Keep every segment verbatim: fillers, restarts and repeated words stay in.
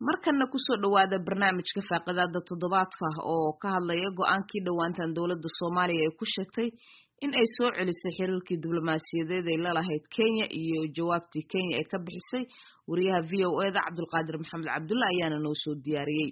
markana ku soo dhawaada barnaamijka faaqadaada toddobaadka oo ka hadlaya go'aankii dhowaantan dowladda Soomaaliya ay ku sheegtay in ay soo celisay xiriirkii diblomaasiyadeed ee la lahayd Kenya iyo jawaabtii Kenya ay ka bixisay wariyaha V O A da Cabdulqaadir Maxamed Cabdulla ayaana noo soo diyaariyay.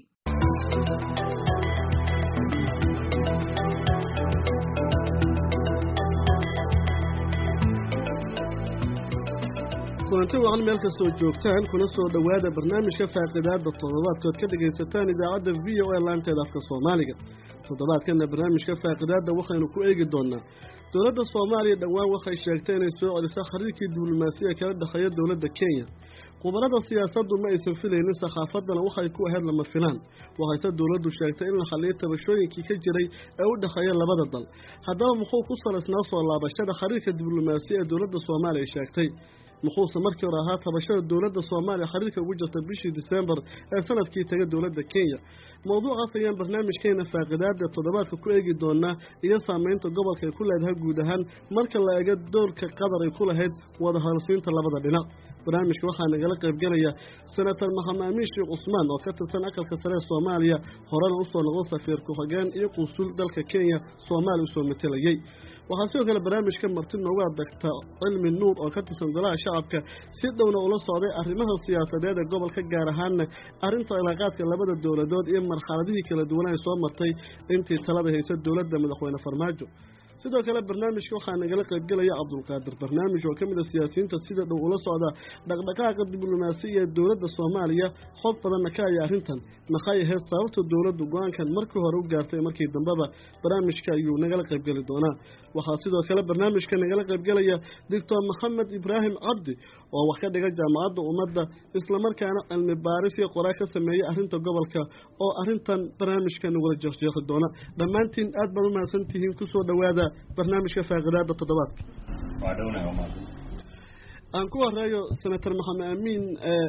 kulanti wacan meel kastoo joogtaan kuna soo dhawaada barnaamijka faaqidaada toddobaadkood ka dhagaysataan idaacadda V O A laanteeda afka Soomaaliga. toddobaadkana barnaamijka faaqidaada waxaynu ku eegi doonaa dowladda Soomaaliya dhawaan waxay sheegtay inay soo celisay xiriirkii diblomaasiga kala dhaxeeya dowladda Kenya. qubarada siyaasaddu ma aysan filaynin saxaafadana waxay ku ahayd lama filaan waxayse dowladdu sheegtay in la xalliyo tabashooyinkii ka jiray ee u dhaxeeya labada dal. haddaba muxuu ku salaysnaa soo laabashada xiriirka diblomaasiga ee dowladda Soomaaliya sheegtay muxuuse markii hore ahaa tabashada dowladda Soomaaliya xiriirka ugu jirta bishii December ee sanadkii taga dowladda Kenya. mowduucaas ayaan barnaamijkeena faaqidaada toddobaadka ku eegi doonaa iyo saameynta gobolka ay ku leedahay guud ahaan marka la eego doorka Qatar ay ku lahayd wada hadalsiinta labada dhinac. barnaamijka waxaa nagala qaybgalaya senator Maxamed Amiin Sheekh Cusmaan oo ka tirsan aqalka sare ee Soomaaliya horena u soo noqon safiir ku xigeen iyo consul dalka Kenya Soomaaliya u soo metelayay. waxaa sidoo kale barnaamijka marti noogu adagta cilmi nuur oo ka tirsan golaha shacabka si dhowna ula socday arrimaha siyaasadeed ee gobolka gaar ahaanna arrinta cilaaqaadka labada dowladood iyo marxaladihii kala duwan ay soo martay intii talada haysa dowladda madaxweyne Farmaajo. sidoo kale barnaamijka waxaa nagala qaybgalaya Cabdulqaadir barnaamij oo ka mid ah siyaasiyiinta sida dhow ula socda dhaqdhaqaaqa diblomaasiga ee dowladda Soomaaliya xog badanna ka haya arrintan maxay ahayd sababta dowladdu go'aankan markii hore u gaartay markii dambeba barnaamijka ayuu nagala qaybgali doonaa. waxaa sidoo kale barnaamijka nagala qaybgalaya Doctor Maxamed Ibrahim Cabdi oo wax ka dhiga jaamacadda ummadda isla markaana cilmi baaris iyo qoraal ka sameeyay arrinta gobolka oo arrintan barnaamijka nagula jeexjeexi doona. dhammaantiin aad baad u mahadsantihiin ku soo dhawaada barnaamijka faaqidaada toddobaadka. waa dhownahay umaasan aan ku horeeyo senator Maxamed Amiin ee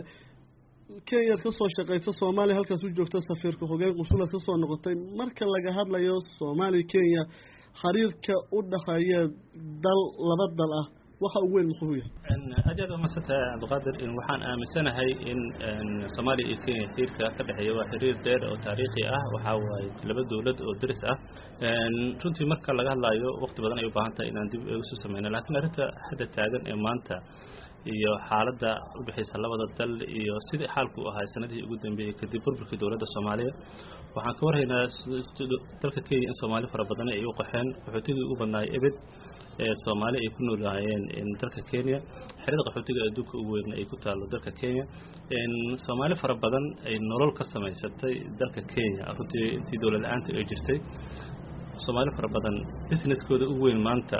Kenya ka soo shaqeysa Soomaaliya halkaas u joogta safiirka hoggaan consul ka soo noqotay marka laga hadlayo Soomaaliya Kenya xiriirka u dhaxeeya dal laba dal ah waxa uu weyn muxuu yahay in ajada masata Cabdulqaadir in waxaan aaminsanahay in Soomaaliya iyo Kenya xiriirka ka dhaxeeya waa xiriir dheer oo taariikhi ah waxa waaye laba dawlad oo diris ah runtii marka laga hadlayo waqti badan ay u baahan tahay inaan dib u soo sameeyno laakiin arrinta hadda taagan ee maanta iyo xaaladda u bixisa labada dal iyo sidii xaalku ahaa sanadii ugu dambeeyay kadib burburkii dowladda Soomaaliya waxaan ka warhaynaa dalka Kenya in Soomaali fara badan ay u qaxeen qaxootigii ugu badnaay ebed ee Soomaali ay ku noolaayeen in dalka Kenya xiriirka qaxootiga adduunka ugu weyn ay ku taalo dalka Kenya in Soomaali fara badan ay nolol ka samaysatay dalka Kenya runtii intii dowlad la'aanta ay jirtay Soomaali fara badan businesskooda ugu weyn maanta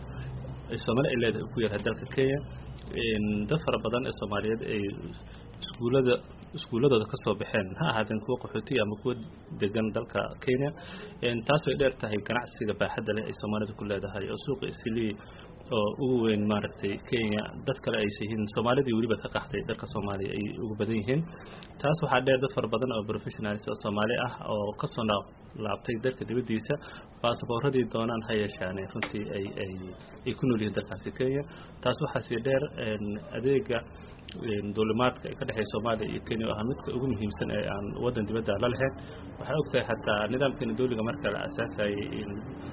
ay Soomaali ay leedahay ku yahay dalka Kenya in dad fara badan ee Soomaaliyeed ay iskuulada iskuuladooda ka soo baxeen ha ahaadeen kuwa qaxooti ama kuwa degan dalka Kenya in taas ay dheer tahay ganacsiga baaxadda leh ay Soomaalida ku leedahay oo suuqa islii oo ugu weyn maaragtay Kenya dad kale ay yihiin Soomaalida waliba ka qaxday dalka Soomaaliya ay ugu badan yihiin taas waxaa dheer dad fara badan oo professionals oo Soomaali ah oo ka soo laabtay dalka dibadiisa baasaboorradii doonaan ha yeeshaan runtii ay ay ay ku nool yihiin dalkaasi Kenya taas waxaa sii dheer adeega dowlamaadka ka dhaxay Soomaaliya iyo Kenya oo midka ugu muhiimsan ee aan wadan dibadda la lahayn waxa ogtahay hatta nidaamkeena dawliga marka la asaasay in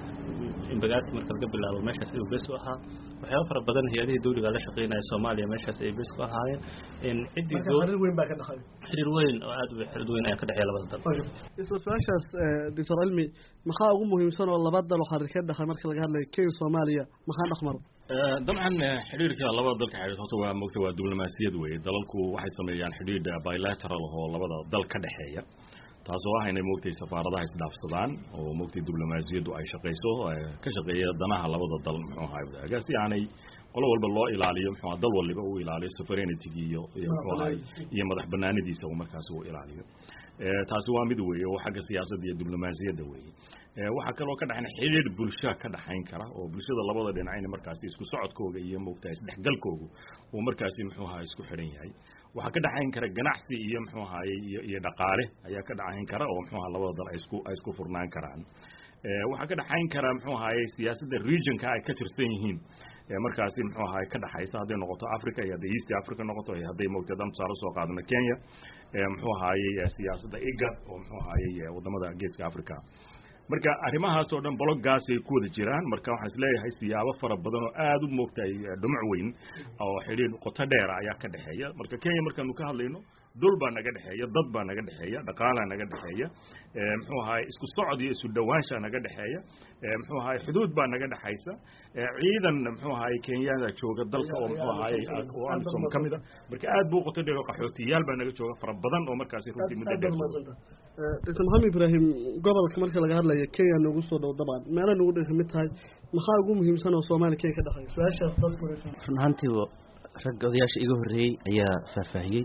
in bagaad marka laga bilaabo meeshaas uu bees u ahaa waxyaabo fara badan hay'adaha dawliga la shaqeynaya Soomaaliya meeshaas ay bees ku ahaayeen in cidii xiriir weyn baa ka dhaxay xiriir weyn oo aad u xiriir weyn ay ka dhaxay labada dal isla su'aashaas Doctor Cilmi maxaa ugu muhiimsan oo labada dal xiriir ka dhaxay marka laga hadlayo Kenya Soomaaliya maxaa dhaxmar dabcan xiriirka labada dalka xiriirka waa moogta waa diblomaasiyad weeye dalalku waxay sameeyaan xiriir bilateral oo labada dal ka dhaxeeya taasoo ah inay moogtay safaaradaha isdhaafsadaan oo moogtay diblomaasiyadu ay shaqeyso ka shaqeeya danaha labada dal muxuu ahaa agaasi aanay qolo walba loo ilaaliyo muxuu dal waliba uu ilaaliyo sovereignty iyo muxuu ahaa iyo madax banaanidiisa uu markaas uu ilaaliyo taasi waa mid weeye oo xagga siyaasadda iyo diblomaasiyadda weeye waxa kale oo ka dhaxayn xiriir bulshada ka dhaxayn kara oo bulshada labada dhinacayna markaas isku socodkooda iyo moogtay isdhexgalkooda uu markaas muxuu ahaa isku xiran yahay waxa ka dhaxayn kara ganacsi iyo muxuu ahaa iyo dhaqaale ayaa ka dhaxayn kara oo muxuu ahaa labada dal ay isku ay isku furnaan karaan waxa ka dhaxayn kara muxuu ahaa siyaasadda regionka ay ka tirsan yihiin markaas muxuu ahaa ka dhaxaysa haday noqoto Africa iyo East Africa noqoto haday moogtay dam saaro soo qaadana Kenya muxuu ahaayey siyaasadda igad oo muxuu ahaayey wadamada geeska africa marka arrimahaas oo dhan bloggaas ay ku wada jiraan marka waxaan isleeyahay siyaabo fara badan oo aad u moogtay dhumuc weyn oo xiriir qoto dheer ayaa ka dhaxeeya marka Kenya markaanu ka hadlayno dul baa naga dhaxeeya dad baa naga dhaxeeya dhaqaalaha naga dhaxeeya ee muxuu ahaay isku socod iyo isu dhawaansha naga dhaxeeya ee muxuu ahaay xuduud baa naga dhaxaysa ee ciidan muxuu ahaay Kenyada jooga dalka oo muxuu ahaay oo aan som kamida marka aad buu qoto dheer qaxootiyaal baa naga jooga fara badan oo markaas runtii muddo dheer Dr. Maxamed Ibrahim gobolka marka laga hadlayo Kenya nagu soo dhow dabaan meelaha nagu dhigay mid tahay maxaa ugu muhiimsan oo Soomaaliya Kenya ka dhaxay su'aashaas dadku runtii rag odayaasha iga horeeyay ayaa faahfaahiyay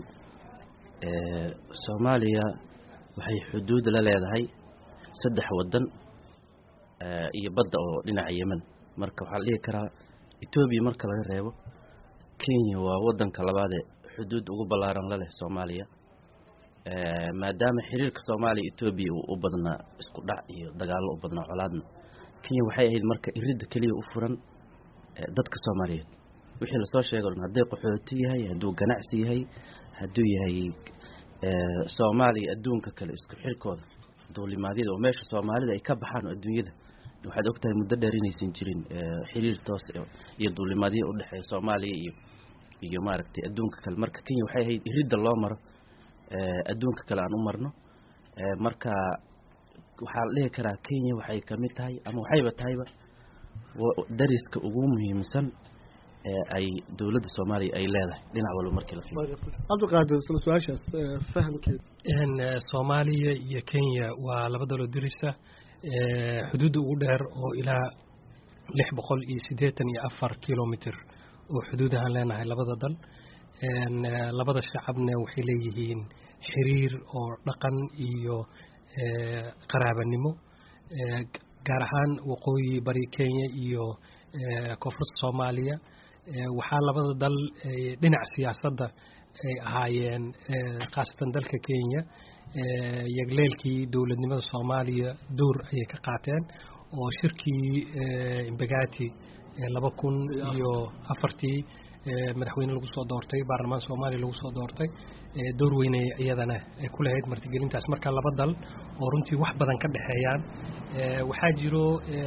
ee Soomaaliya waxay xuduud la leedahay saddex wadan ee iyo badda oo dhinaca Yemen marka waxa la dhihi karaa Ethiopia marka laga reebo Kenya waa wadanka labaad ee xuduud ugu ballaaran la leh Soomaaliya ee maadaama xiriirka Soomaaliya Ethiopia uu u badnaa isku dhac iyo dagaalo u badnaa colaadna Kenya waxay ahayd marka irid kaliya u furan dadka Soomaaliyeed wixii la soo sheegay haday qaxooti yahay haduu ganacsi yahay haduu yahay ee Soomaaliya adduunka kale isku xirkooda dawlimaadida oo meesha Soomaalida ay ka baxaan adduunyada waxaad ogtahay muddo dheer inaysan jirin xiriir toos iyo dawlimaadyo u dhaxeeya Soomaaliya iyo iyo maaragtay adduunka kale marka Kenya waxay ahayd iridda loo maro ee adduunka kale aan u marno ee marka waxa la dhihi karaa Kenya waxay kamid tahay ama waxayba tahayba dariska ugu muhiimsan ee ay dawladda Soomaaliya ay leedahay dhinac walba markii la fiiriyo Abdul Qaadir su'aashaas fahamkeed in Soomaaliya iyo Kenya waa laba dawlad dirisa ee xuduud ugu dheer oo ilaa lix boqol iyo siddeetan iyo afar kiiloomitir oo xuduudahan leenahay labada dal een labada shacabna waxay leeyihiin xiriir oo dhaqan iyo ee qaraabanimo ee gaar ahaan waqooyi bari Kenya iyo ee koonfurta Soomaaliya waxaa labada dal dhinac siyaasadda ay ahaayeen qaasatan dalka Kenya ee yagleelkii dawladnimada Soomaaliya door ay ka qaateen oo shirkii Imbagati laba kun iyo afartii madaxweyne lagu soo doortay baarlamaanka Soomaaliya lagu soo doortay door weyn iyadana ay ku lahayd martigelintaas marka laba dal oo runtii wax badan ka dhaxeeyaan waxaa jiro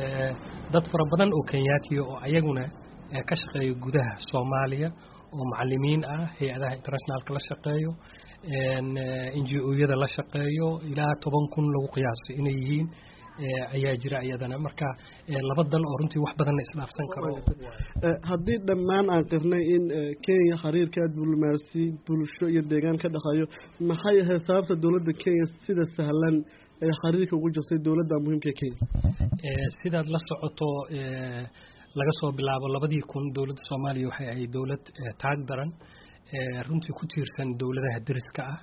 dad fara badan oo Kenyaati oo ayaguna ka shaqeeyo gudaha Soomaaliya oo macallimiin ah hay'adaha internationalka la shaqeeyo een N G O-yada la shaqeeyo ilaa toban kun lagu qiyaasay inay yihiin ayaa jira iyadana marka laba dal oo runtii wax badan isdhaafsan karo haddii dhammaan aan qirnay in Kenya xiriirka diblomaasi bulsho iyo deegaan ka dhaxayo maxay ahayd sababta dawladda Kenya sida sahlan ay xiriirka ugu jirtay dawladda muhiimka Kenya ee sidaad la socoto ee laga soo bilaabo labadii kun dawladda Soomaaliya waxay ahayd dawlad taag daran ee runtii ku tiirsan dawladaha dariska ah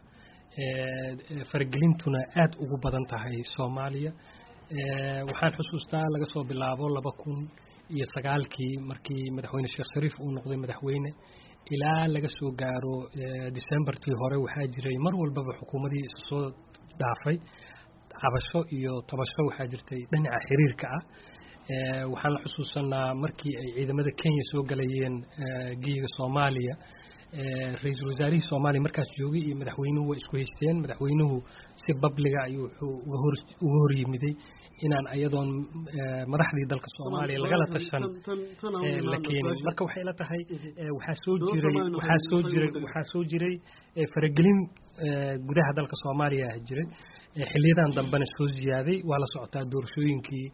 ee fargelintuna aad ugu badan tahay Soomaaliya ee waxaan xusuustaa laga soo bilaabo laba kun iyo sagaalkii markii madaxweyne Sheekh Shariif uu noqday madaxweyne ilaa laga soo gaaro Decembertii hore waxaa jiray mar walba xukuumadii isu soo dhaafay cabasho iyo tabasho waxaa jirtay dhinaca xiriirka ah ee waxaan la xusuusanaa markii ay ciidamada Kenya soo galayeen geeyiga Soomaaliya ee ra'iisul wasaarihii Soomaaliya markaas joogay iyo madaxweynuhu way isku haysteen madaxweynuhu si public ah ayuu uga hor uga hor yimiday inaan ayadoon madaxdii dalka Soomaaliya laga la tashan laakiin marka waxay la tahay waxa soo jiray waxa soo jiray waxa soo jiray faragelin gudaha dalka Soomaaliya ah jiray xiliyadan dambana soo ziyaaday waa la socotaa doorashooyinkii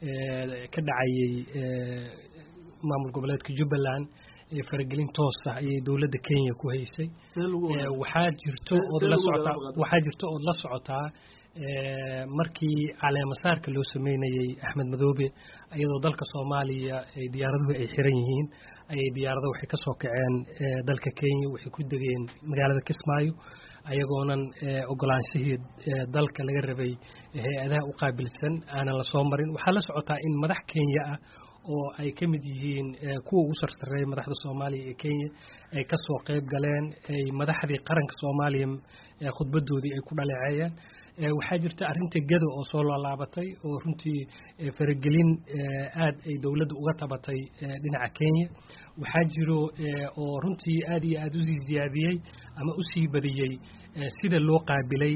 ka dhacayay maamul goboleedka Jubbaland ee faragelin toos ah ay dawladda Kenya ku haysay waxaa jirto oo la socota waxaa jirto oo la socotaa markii caleemasaarka loo sameeyay Axmed Madoobe ayadoo dalka Soomaaliya ay diyaaraduhu ay xiran yihiin ay diyaaradaha waxay ka soo kaceen dalka Kenya waxay ku degeen magaalada Kismaayo ayagoonan ogolaanshihii dalka laga rabay hay'adaha u qaabilsan aanan la soo marin waxaa la socotaa in madax Kenya ah oo ay ka mid yihiin kuwa ugu sarsareeyay madaxda Soomaaliya ee Kenya ay ka soo qayb galeen ay madaxdii qaranka Soomaaliya khudbadoodii ay ku dhaleeceeyeen waxaa jirta arrinta gado oo soo laalaabatay oo runtii faragelin aad ay dowladda uga tabatay dhinaca Kenya waxaa jiro oo runtii aad iyo aad u sii ziyaadiyey ama u sii badiyey sida loo qaabilay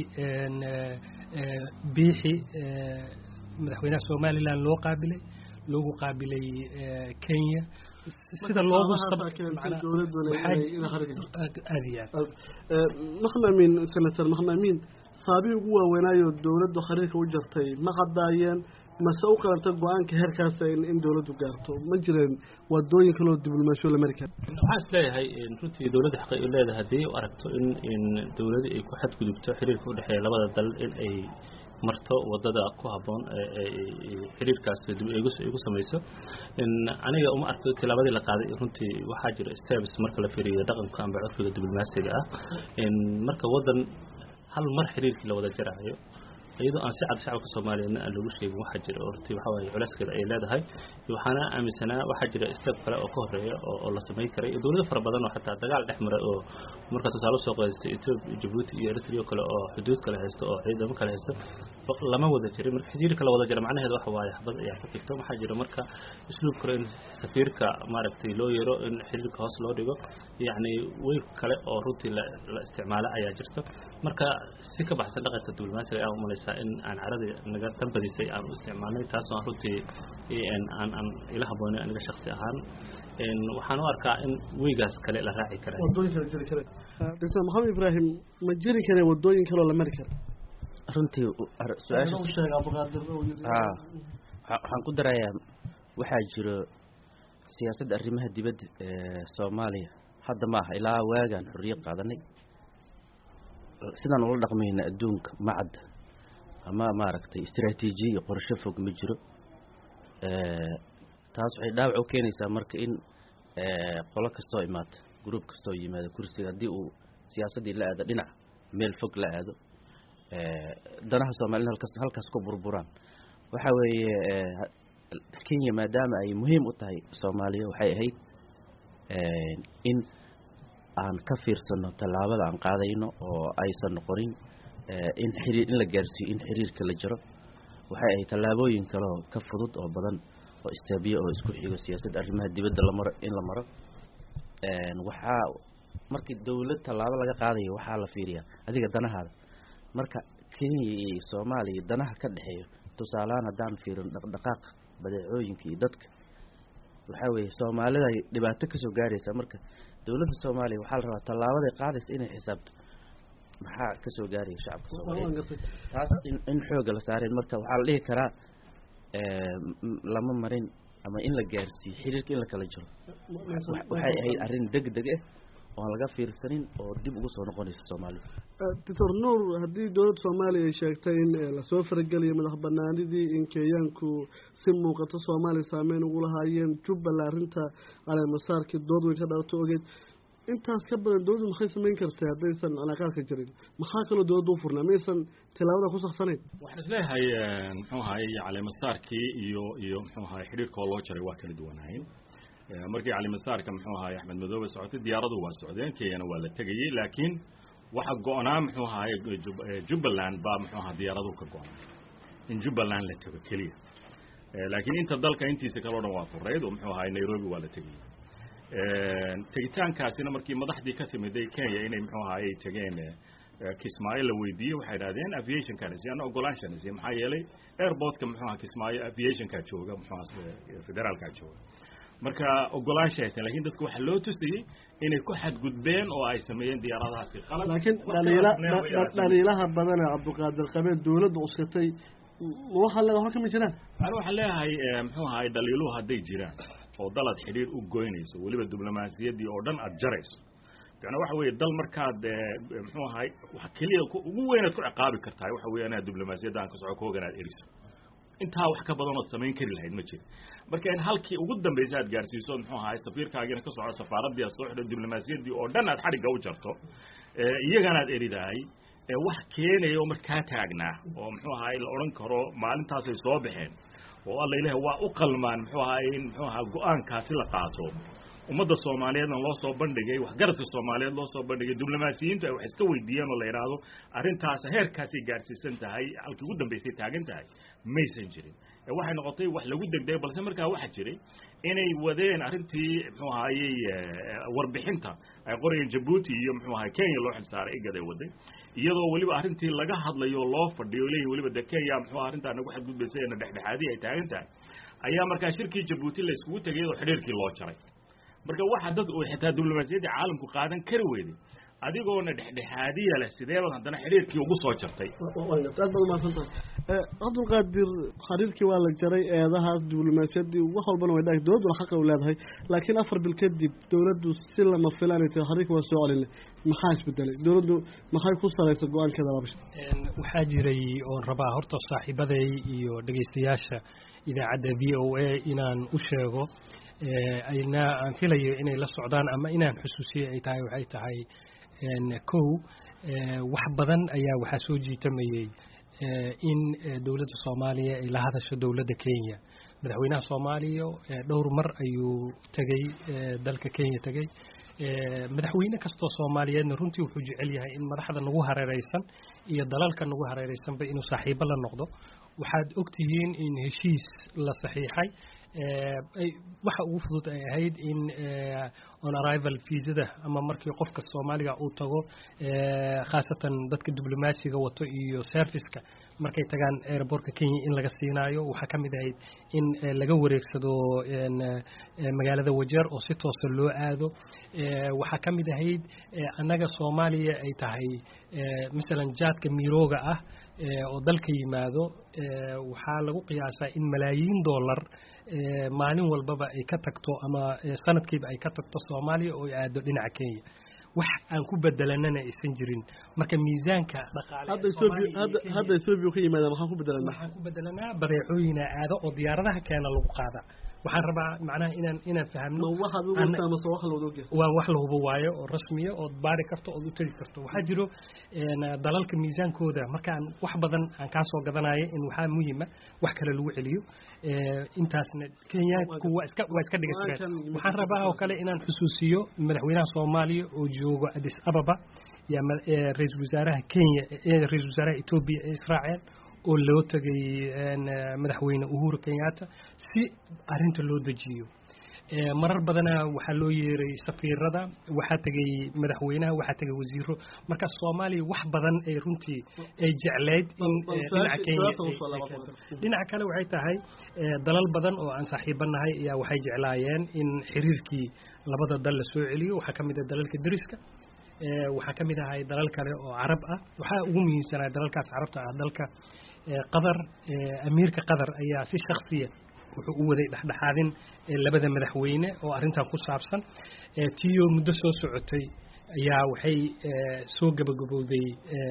biixi madaxweynaha Somaliland loo qaabilay loogu qaabilay Kenya sida loogu maxnamin senator maxnamin saabii ugu waaweynaayo dowladdu xiriirka u jartay ma qadaayeen mase u qalanta go-aanka heerkaas in dowladdu gaarto ma jireen wadooyin kale oo diblomaasiyo la mari karo waxaan isleeyahay runtii dowladda xaqay u leedahay haddii u aragto in in dowladda ay ku xadgudubto xiriirka u dhexeeya labada dal in ay marto wadada ku haboon ee xiriirkaas dib igu sameeyso in aniga uma arko tilaabadii la qaaday runtii waxa jira steps marka la fiiriyo dhaqanka amba curfiga diblomaasiga ah in marka wadan hal mar xiriirkii la wada jarayo iyadoo aan si cad shacabka Soomaaliyeed aan lagu sheegin waxa jira oo runtii waxa way culeyskeeda ay leedahay waxaana aaminsanaa waxa jira step kale oo ka horeeya oo la sameey karay dowladda fara badan oo xataa dagaal dhex maray oo marka tusaale soo qaadistay Ethiopia Djibouti iyo Eritrea kale oo xuduud kale haysto oo ciidamo kale haysto lama wada jirin marka xiriirka la wada jira macnaheedu waxa waaye xabad ayaa ka fikirto waxa jira marka isluub kale in safiirka maaragtay loo yaro in xiriirka hoos loo dhigo yaani way kale oo runtii la isticmaalo ayaa jirto marka si ka baxsan dhaqanka diblomaasiga ah uma in aan carada naga tanbadisay aan isticmaalnay taas oo runtii in aan aan ila haboonay aniga shakhsi ahaan in waxaan u arkaa in weygaas kale la raaci karo wadooyin kale jiri kare Doctor Maxamed Ibrahim ma jiri kare wadooyin kale la mari karo runtii su'aasha uu sheegay abqaadir ah waxaan ku darayaa waxa jiro siyaasadda arrimaha dibadda ee Soomaaliya hadda ma aha ilaa waagan xorriyad qaadanay sidaan ula dhaqmayna adduunka macad ama maaragtay istiraatiiji iyo qorshe fog ma jiro ee taas waxay dhaawac u keenaysaa marka in ee qolo kasto imaado group kasto yimaado kursiga hadii uu siyaasadii la aado dhinac meel fog la aado ee danaha Soomaaliyeed halkaas halkaas ku burburaan waxa weeye Kenya maadaama ay muhiim u tahay Soomaaliya waxay ahayd ee in aan ka fiirsano talaabada aan qaadayno oo aysan noqonin in xiriir in la gaarsiyo in xiriirka la jiro waxay ay talaabooyin kale oo ka fudud oo badan oo istaabiyo oo isku xigo siyaasadda arrimaha dibadda la maro in la maro een waxa markii dawlad talaabo laga qaadayo waxa la fiiriyaa adiga danahaada marka Kenya iyo Soomaaliya danaha ka dhaxeeyo tusaalaan hadaan fiirin dhaqdhaqaaq badeecooyinka iyo dadka waxa weeye Soomaalida ay dhibaato ka soo gaaraysa marka dawladda Soomaaliya waxa la rabaa talaabada qaadaysa inay xisaabto maxaa ka soo gaaray shacabka Soomaaliyeed taas in xoog la saaray marka waxa la dhihi karaa ee lama marin ama in la gaarsiyo xiriirka in la kala jiro waxay ahayd arrin degdeg ah oo laga fiirsanin oo dib ugu soo noqonaysa Soomaaliya Doctor Noor hadii dawladda Soomaaliya ay sheegtay in la soo farageliyo madax banaanidii in Kenyaanku si muuqato Soomaaliya saameyn ugu lahaayeen Jubbaland arinta calaamad masaarkii dood weyn ka dhawato ogeed intaas ka badan dawladdu maxay sameyn kartaa hadaysan calaaqaadka jirin maxaa kale dawladdu u furnaa maysan tilaabada ku saxsanayn waxaan isleeyahay muxuu ahaay calaamad masaarkii iyo iyo muxuu ahaay xiriirka loo jaray waa kala duwanaayeen markii calaamad masaarka muxuu ahaay Axmed Madoobe socotay diyaaradu waa socdeen Kenya waa la tagayay laakiin waxa go'naa muxuu ahaay Jubbaland baa muxuu ahaay diyaaradu ka go'naa in Jubbaland la tago kaliya laakiin inta dalka intiisa kale oo dhan waa fureed oo muxuu ahaay Nairobi waa la tagayay ee tagitaankaasina markii madaxdii ka timid Kenya inay muxuu ahaay tageen Kismaayo la weydiiyay waxay raadeen aviation currency ana ogolaanshanaysa maxaa yeelay airportka muxuu ahaay Kismaayo aviation ka jooga muxuu ahaay federaalka jooga marka ogolaanshaaysan laakiin dadku waxa loo tusiyay inay ku xadgudbeen oo ay sameeyeen diyaaradahaasi qalad laakiin dhaliilaha badan ee Cabduqaadir Qabeed dawladdu uskatay waxa la wax kama jiraan ana waxa leeyahay muxuu ahaay dhaliiluhu haday jiraan oo dalad xiriir u goynayso waliba diblomaasiyadii oo dhan aad jarayso yani waxa weeye dal markaad muxuu ahaay wax kaliya ugu weyn aad ku ciqaabi kartaa waxa weeye inaad diblomaasiyadda aan ka soco ka oganaad eriso intaa wax ka badan oo sameyn kari lahayd ma jiro marka in halkii ugu dambeysay aad gaarsiiso muxuu ahaay safiirkaaga ka soco safaaradii soo xidhay diblomaasiyadii oo dhan aad xariga u jarto ee iyagana aad eridaay ee wax keenayo markaa taagnaa oo muxuu ahaay la oran karo maalintaas ay soo baxeen oo alla ilaahay waa u qalmaan muxuu ahaay in muxuu ahaay go'aankaasi la qaato ummadda soomaaliyeedna loo soo bandhigay waxgaradka soomaaliyeed loo soo bandhigay diblomaasiyiintu ay wax iska weydiiyeen oo la yidhaahdo arrintaas heerkaasay gaarsiisan tahay halkii ugu dambaysay taagan tahay maysan jirin waxay noqotay wax lagu degdegay balse markaa waxa jiray inay wadeen arrintii muxuu ahaayey warbixinta ay qorayeen Djibouti iyo muxuu ahaayey Kenya loo xilsaaray igaday waday iyadoo waliba arrintii laga hadlayo loo fadhiyo leeyahay waliba de Kenya muxuu arrintan ugu xadgudbaysay in dhexdhexaadii ay taagan tahay ayaa markaa shirkii Djibouti la iskugu tagay oo xiriirkii loo jaray marka waxa dad oo xitaa diblomaasiyadda caalamku qaadan kari weeyday adigoona dhexdhexaadiya leh sideeba haddana xiriirkii ugu soo jartay aad baad umahadsantahay Cabdulqaadir xiriirkii waa la jaray eedahaas diblomaasiyaddii wax walbana way dhahay dowladuna xaqa u leedahay laakiin afar bil kadib dowladdu si lama filaanay tahay xiriirkii waa soo celinay maxaa isbedelay dowladdu maxay ku saleysay go'aankeeda labash waxaa jiray oon rabaa horta saaxiibaday iyo dhagaystayaasha idaacadda v o a inaan u sheego ayna aan filayo inay la socdaan ama inaan xusuusiyo ay tahay waxay tahay kow wax badan ayaa waxaa soo jiitamayay in dowladda Soomaaliya ay la hadasho dowladda Kenya madaxweynaha Soomaaliya dhowr mar ayuu tagay dalka Kenya tagay madaxweyne kastoo Soomaaliyeedna runtii wuxuu jecel yahay in madaxda nagu hareeraysan iyo dalalka nagu hareeraysan ba inuu saaxiibo la noqdo waxaad ogtihiin in heshiis la saxiixay waxa ugu fudud ay ahayd in on arrival visa ama markii qofka Soomaaliga uu tago khaasatan dadka diblomaasiga wato iyo serviceka markay tagaan airportka Kenya in laga siinaayo waxa kamid ahayd in laga wareegsado magaalada Wajeer oo si toos ah loo aado waxa kamid ahayd anaga Soomaaliya ay tahay midalan jaadka mirooga ah oo dalka yimaado waxa lagu qiyaasaa in malaayiin dollar maalin walbaba ay ka tagto ama sanadkiiba ay ka tagto Soomaaliya oo aado dhinaca Kenya wax aan ku bedelanana aysan jirin marka miisaanka dhaqaale hadda Soomaaliya hadda hadda Soomaaliya ka yimaada maxaan ku bedelanaa waxaan ku bedelanaa badeecooyin aado oo diyaaradaha keena lagu qaada waxaan rabaa macnaha inaan inaan fahamno waxa uu wataa ma soo wax loo doogay waa wax la hubo waayo oo rasmiya oo baari karto oo u tagi karto waxa jiro in dalalka miisaankooda markaan wax badan aan ka soo gadanayo in waxa muhiim ah wax kale lagu celiyo intaasna Kenya kuwa iska waa iska dhigasay waxaan rabaa oo kale inaan xusuusiyo madaxweynaha Soomaaliya oo joogo Addis Ababa ya ra'iisul wasaaraha Kenya ee ra'iisul wasaaraha Ethiopia Israel oo loo tagay madaxweyne Uhuru Kenyatta si arinta loo dajiyo marar badana waxa loo yeeray safiirada waxa tagay madaxweynaha waxa tagay wasiiro marka Soomaaliya wax badan ay runtii ay jecleed in dhinaca Kenya dhinaca kale waxay tahay dalal badan oo aan saaxiibanahay ayaa waxay jeclaayeen in xiriirkii labada dal la soo celiyo waxa kamid ah dalalka dariska waxa kamid ah dalal kale oo Arab ah waxa ugu muhiimsan dalalkaas Carabta ah dalka Qatar amiirka Qatar ayaa si shakhsiya wuxuu u waday dhaxdhaxaadin labada madaxweyne oo arintan ku saabsan tiyo muddo soo socotay ayaa waxay soo gabagabowday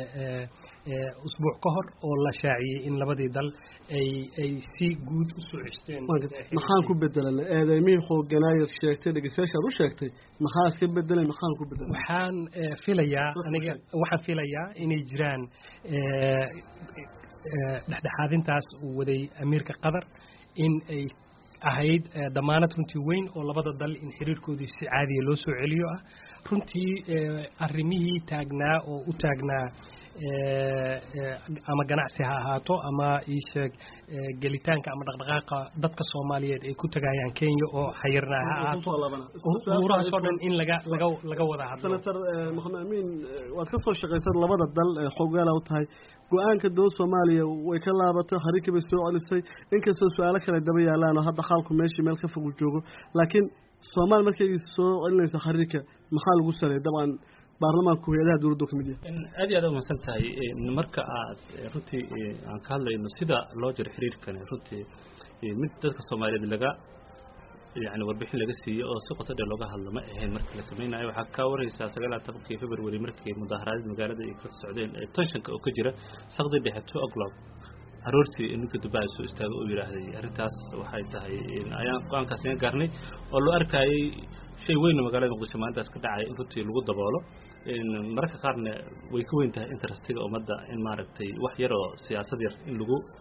usbuuc ka hor oo la shaaciyay in labadii dal ay ay si guud u soo cesteen maxaan ku bedelanay eedaymii xooganaayay sheegtay dhageystayaasha u sheegtay maxaa iska bedelay maxaan ku bedelay waxaan filayaa aniga waxaan filayaa inay jiraan dhexdhexaadintaas uu waday amiirka Qatar in ay ahayd damaanad runtii weyn oo labada dal in xiriirkoodii si caadi ah loo soo celiyo ah runtii arrimihii taagnaa oo u taagnaa ama ganacsi ha ahaato ama isheeg gelitaanka ama dhaqdhaqaaqa dadka Soomaaliyeed ay ku tagayaan Kenya oo xayirna ha ahaato uuraha soo dhan in laga laga laga wada hadlo senator Maxamed Amiin waad ka soo shaqeysay labada dal xogaal u tahay go'aanka dowladda Soomaaliya way ka laabatay xariiqii bay soo celisay inkastoo su'aalo kale daba yaalaan oo hadda xalku meeshii meel ka fog joogo laakiin Soomaal markay soo celinaysa xariiqa maxaa lagu sareeyay dabcan baarlamaanku hay'adaha dawladda kamid yahay aad iyo aad u masantahay marka aad runtii aan ka hadlayno sida loo jiro xiriirkan runtii mid dadka Soomaaliyeed laga yani warbixin laga siiyo oo si qoto dheer looga hadlo ma ahayn markii la sameeyay waxa ka waraysaa sagaal iyo tobankii February markii mudaharaadada magaalada ay ka socdeen tensionka oo ka jira saqdi dhexe two o'clock aroortii inka Dubai soo istaagay oo yiraahday arintaas waxay tahay in ayaan go'aankaas aan gaarnay oo loo arkayay shay weyn magaalada Muqdisho maantaas ka dhacay in runtii lagu daboolo in marka qaarna way ka weyn tahay interestiga ummadda in maaragtay wax yar oo siyaasad yar in lagu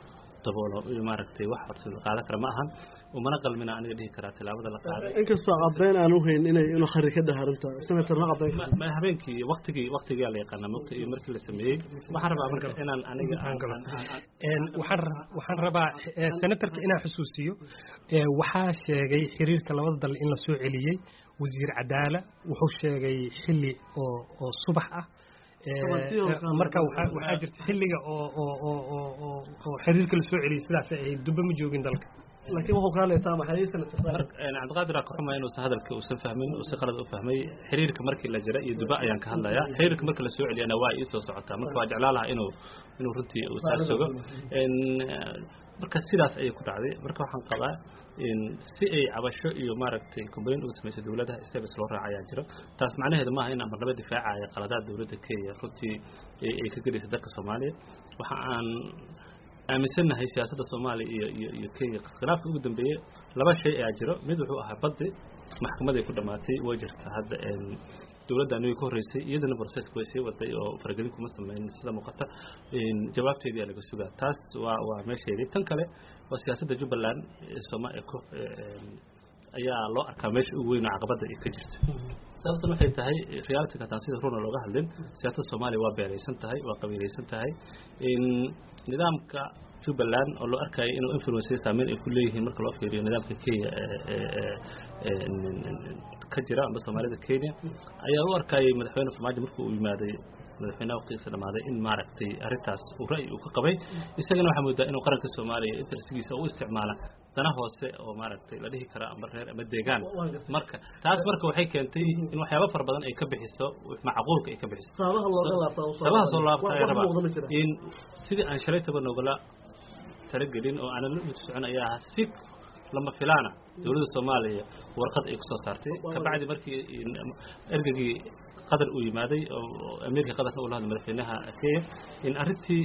daboolo iyo maaragtay wax horta qaadan kara ma ahan umana qalmina aniga dhihi karaa tilaabada la qaaday inkastoo caddayn aan u hayn inay inuu khari ka dhaharinta senator ma caddayn ma habeenkii waqtigii waqtigaa la yaqaana mugta iyo markii la sameeyey waxaan rabaa marka inaan aniga waxaan waxaan rabaa senatorka inaan xusuusiyo waxaa sheegay xiriirka labada dal in la soo celiyey wasiir cadaala wuxuu sheegay xilli oo oo subax ah marka waxaa jirta xilliga oo oo oo oo xiriirka la soo celiyey sidaas ay dubba ma joogin dalka laakiin wuxuu ka leeyahay maxay senator cabdiqaadir ka xumay inuu hadalka uu san fahmin uu si qalad u fahmay xiriirka markii la jira iyo duba ayaan ka hadlayaa xiriirka markii la soo celiyana waa ii soo socotaa marka waa jeclaan lahaa inuu inuu runtii uu taasogo marka sidaas ayay ku dhacday marka waxaan qabaa in si ay cabasho iyo maaragtay complain ugu sameysay dawladda steps loo raacayaa jiro taas macnaheedu maaha in amarnaba difaacaya qaladaad dawladda Kenya runtii ay ka gelisay dalka Soomaaliya waxa aan aaminsanahay siyaasadda Soomaaliya iyo iyo iyo Kenya khilaafka ugu dambeeyay laba shay ayaa jiro mid wuxuu ahaa badda maxkamadda ay ku dhamaatay way jirta hadda dawladda ay ku horeysay iyadana process way sii waday oo faragelin kuma sameeyeen sida muuqata in jawaabteedii laga sugaa taas waa waa meesheedii tan kale waa siyaasadda Jubbaland Soomaaliya ayaa loo arkaa meesha ugu weyn caqabada ay ka jirto sababta waxay tahay reality ka taasida runa looga hadlin siyaasadda Soomaaliya waa beeraysan tahay waa qabiilaysan tahay in nidaamka Jubbaland oo loo arkay inuu influence saameyn ay ku leeyihiin marka loo fiiriyo nidaamka Kenya ka jira ama Soomaalida Kenya ayaa u arkay madaxweyne Farmaajo markuu u yimaaday madaxweynaha waqtigiisa dhamaaday in maaragtay arrintaas uu ra'yi uu ka qabay isagana waxa moodaa inuu qaranka Soomaaliya interestigiisa u isticmaala dana hoose oo maaragtay la dhihi kara ama reer ama deegaan marka taas marka waxay keentay in waxyaabo far badan ay ka bixiso macquulka ay ka bixiso sabaha looga laabto sabaha soo laabta ay rabaa in sidii aan shalay taban ogala talagelin oo aan la socon ayaa si lama filaana dawladda Soomaaliya warqad ay ku soo saartay ka bacdi markii ergagii qadar uu yimaaday oo Ameerika qadar uu lahayd madaxweynaha Kenya in arrintii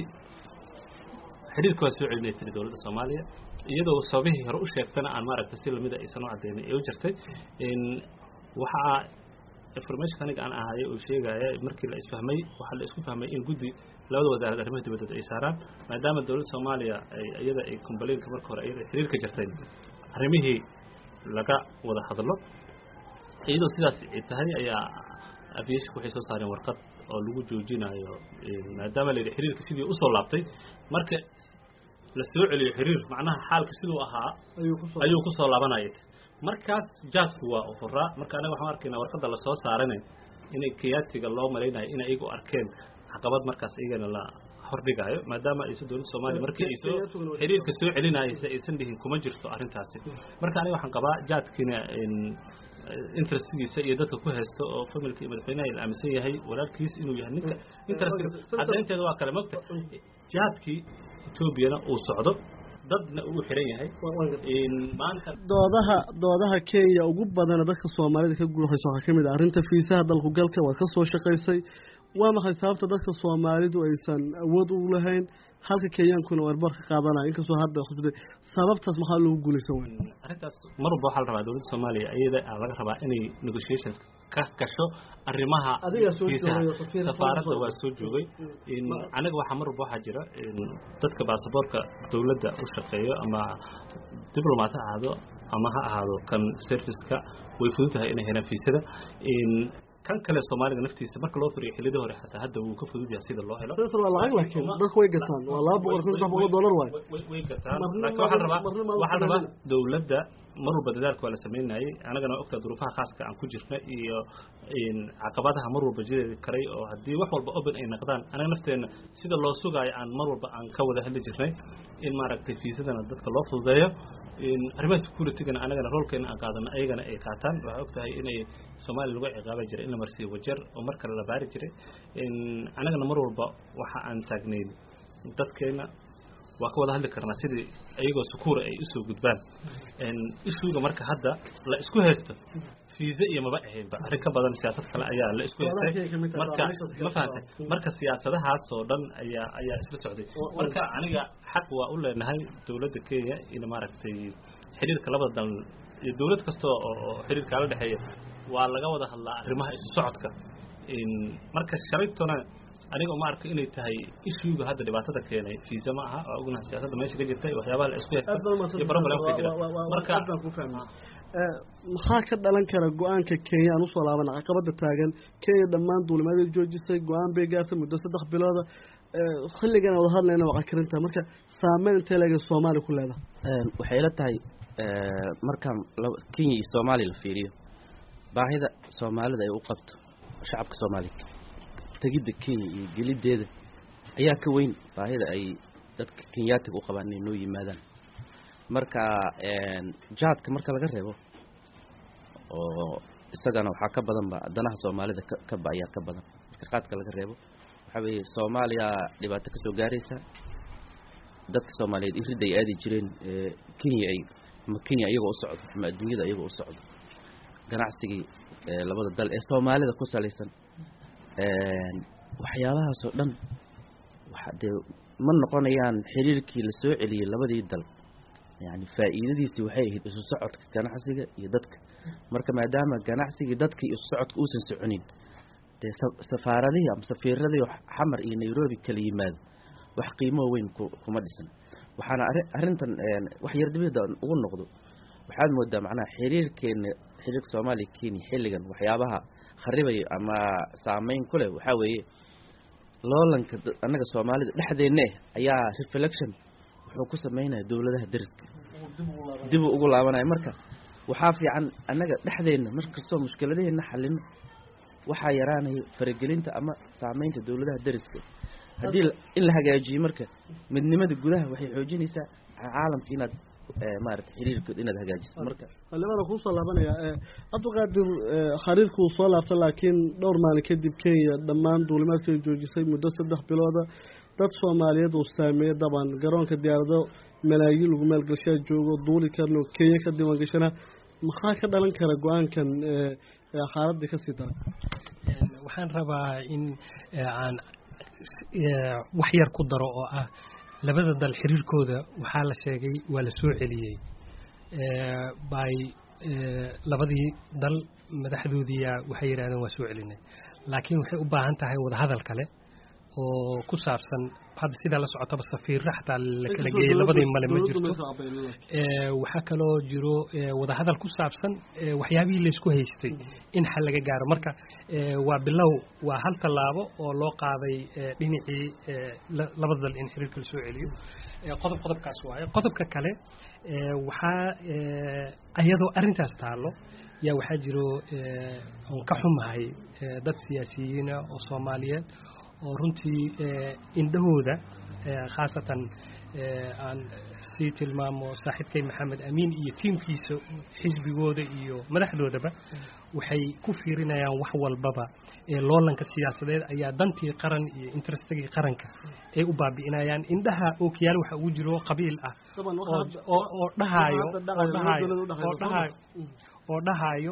xiriirka waa soo celinayay dawladda Soomaaliya iyadoo sababihii hore u sheegtana aan maaragtay si lamid ah aysan u cadeynay ee u jirtay in waxa information aniga aan ahaay oo sheegaya markii la isfahmay waxa la isku fahmay in guddi labada wasaaradda arrimaha dibadda ay saaraan maadaama dawladda Soomaaliya ay iyada ay complain ka markii hore iyada xiriirka jirtay arrimihii laga wada hadlo iyadoo sidaas ay tahay ayaa aviation waxay soo saareen warqad oo lagu joojinayo maadaama la xiriirka sidii u soo laabtay marka la soo celiyo xiriir macnaha xaalka sidoo ahaa ayuu ku soo laabanayay markaas jaadku waa u furaa marka anaga waxaan arkaynaa warqadda la soo saaranay inay kiyaatiga loo maleynayo in ay igu arkeen caqabad markaas iyagana la hordhigayo maadaama ay dawladda Soomaaliya markii ay soo xiriirka soo celinayay aysan dhihin kuma jirto arrintaasi marka aniga waxaan qabaa jaadkina in interestigiisa iyo dadka ku haysto oo familka iyo madaxweynaha la aaminsan yahay walaalkiis inuu yahay ninka interest hadda inteeda waa kala mogta jaadkii Ethiopia uu socdo dadna uu xiran yahay in maanta doodaha doodaha Kenya ugu badan dadka Soomaalida ka guulayso waxa kamid ah arrinta fiisaha dalku galka waa ka soo shaqeysay waa maxay sababta dadka Soomaalidu aysan awood u lahayn halka Kenyankuna warbar ka qaadanaya inkastoo hadda khudbada sababtaas maxaa loo guulaysan waay arrintaas mar walba waxa la rabaa dawladda Soomaaliya iyada laga rabaa inay negotiations ka gasho arrimaha safaaradda waa soo joogay in anaga waxa mar walba waxa jira in dadka baasaboorka dawladda u shaqeeyo ama diblomaat ha ahaado ama ha ahaado kan service-ka way fududahay inay helaan fiisada in kan kale Soomaaliga naftiisa marka loo fariyo xillido hore xataa hadda uu ka fudud yahay sida loo helo dadka waa lacag laakiin dadku way gataan waa laba boqol saddex boqol dollar waay way gataan laakiin waxa rabaa waxa rabaa dawladda mar walba dadaalka waa la sameynayay anagana ogta duruufaha khaaska aan ku jirna iyo in caqabadaha mar walba jiray karay oo hadii wax walba open ay noqdaan anaga nafteena sida loo sugayo aan mar walba aan ka wada hadli jirnay in maaragtay fiisadana dadka loo fududeeyo in arrimaha security-gana anagana roolkeena aan qaadano ayagana ay qaataan waxa ogtahay inay Soomaaliya lagu ciqaabay jiray in la marsiyo wajar oo marka la baari jiray in anagana mar walba waxa aan taagnayn dadkeena waa ka wada hadli karnaa sidii ayagoo sukuur ay isoo gudbaan in isuga marka hadda la isku haysto fiisa iyo maba ahayn ba arrin ka badan siyaasad kale ayaa la isku haystay marka ma fahamtay marka siyaasadahaas oo dhan ayaa ayaa isla socday marka aniga xaq waa u leenahay dawladda Kenya in maaragtay xiriirka labada dal iyo dawlad kasta oo xiriirka la dhaxeeyo waa laga wada hadlaa arrimaha isu socodka in marka sharaytona aniga uma arko inay tahay issuega hadda dhibaatada keenay fiisa ma aha oo ognahay siyaasadda meesha ka jirtay waxyaabaha la isku haysto iyo problemka jira marka maxaa ka dhalan kara go-aanka Kenya aan usoo laabana caqabada taagan Kenya dhammaan duulimaadii joojisay go-aan bay gaartay muddo saddex bilooda xilligan wada hadlayna waa karinta marka saameyn intee laga Soomaali ku leedahay waxay la tahay markaan Kenya iyo Soomaali la fiiriyo baahida Soomaalida ay u qabto shacabka Soomaaliyeed tagida Kenya iyo gelideeda ayaa ka weyn baahida ay dadka Kenyaatiga u qabaan inay noo yimaadaan marka jaadka marka laga reebo oo isagana waxa ka badan ba danaha Soomaalida ka baaya ka badan marka qaadka laga reebo waxa weeye Soomaaliya dhibaato ka soo gaaraysa dadka Soomaaliyeed iriday aadi jireen Kenya ay ma Kenya iyagoo u socdo ma adduunyada iyagoo u socdo ganacsiga labada dal ee Soomaalida ku saleysan een waxyaabahaas oo dhan waxa de ma noqonayaan xiriirkii la soo celiyay labadii dal yani faa'iidadiisi waxay ahayd isu socodka ganacsiga iyo dadka marka maadaama ganacsiga dadka iyo socodka uu san soconin de safaaradaha ama safiiradii xamar iyo Nairobi kala yimaad wax qiimo weyn kuma dhisan waxaana arintan wax yar dibada ugu noqdo waxaad moodaa macnaha xiriirkeena xiriirka Soomaaliya Kenya xilligan waxyaabaha kharibay ama saameyn ku leh waxa weeye loolanka anaga Soomaalida dhexdeena ayaa reflection wuxuu ku sameeyay dawladaha dariska dib ugu laabanay marka waxa fiican anaga dhexdeena marka soo mushkiladaheena xalin waxa yaraanay faragelinta ama saameynta dawladaha dariska hadii in la hagaajiyo marka midnimada gudaha waxay xoojinaysaa caalamka inaad maarta xiriirka inaad hagaajiso marka walaba ku soo laabanaya Abdul Qaadir xiriirku soo laabtay laakiin dhowr maalin kadib Kenya dhammaan duulimaadka joojisay muddo saddex bilooda dad Soomaaliyeed oo saameeyay daban garoonka diyaarado malaayiin lagu meel gashay joogo duuli karno Kenya ka diiwaan gashana maxaa ka dhalan kara go'aankan xaaladda ka sii daran waxaan rabaa in aan wax yar ku daro oo ah labada dal xiriirkooda waxa la sheegay waa la soo celiyay ee bay labadii dal madaxdoodii waxay yiraahdeen waa soo celinay laakiin waxay u baahan tahay wada hadal kale oo ku saabsan hada sida la socotaba safiir xataa la kala geeyay labadii male ma jirto ee waxa kale oo jiro wada hadal ku saabsan waxyaabihii la isku haystay in xal laga gaaro marka waa bilow waa hal talaabo oo loo qaaday dhinacii labada dal in xiriirka la soo celiyo qodob qodobkaas waaye qodobka kale waxa ayadoo arintaas taalo yaa waxa jiro oo ka xumahay dad siyaasiyiin oo Soomaaliyeed oo runtii indhahooda khaasatan aan si tilmaamo saaxiibkay Maxamed Amiin iyo tiimkiisa xisbigooda iyo madaxdoodaba waxay ku fiirinayaan wax walbaba ee loolanka siyaasadeed ayaa dantii qaran iyo interestigi qaranka ay u baabi'inayaan indhaha oo kiyaal waxa uu jiro qabiil ah oo oo dhahayo oo dhahayo oo dhahayo